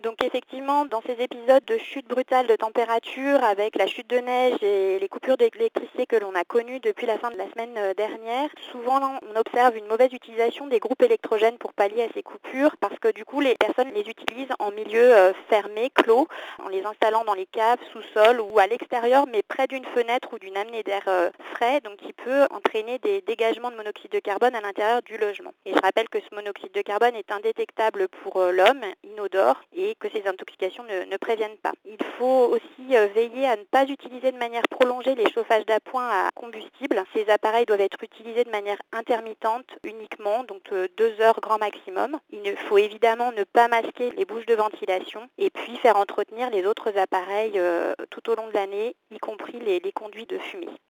Donc effectivement, dans ces épisodes de chute brutale de température avec la chute de neige et les coupures d'électricité que l'on a connues depuis la fin de la semaine dernière, souvent on observe une mauvaise utilisation des groupes électrogènes pour pallier à ces coupures parce que du coup les personnes les utilisent en milieu fermé, clos, en les installant dans les caves, sous-sol ou à l'extérieur mais près d'une fenêtre ou d'une amenée d'air frais, donc qui peut entraîner des dégagements de monoxyde de carbone à l'intérieur du logement. Et je rappelle que ce monoxyde de carbone est indétectable pour l'homme, inodore, et que ces intoxications ne préviennent pas. Il faut aussi veiller à ne pas utiliser de manière prolongée les chauffages d'appoint à combustible. Ces appareils doivent être utilisés de manière intermittente uniquement, donc 2 heures grand maximum. Il faut évidemment ne pas masquer les bouches de ventilation et puis faire entretenir les autres appareils tout au long de l'année, y compris les conduits de fumée.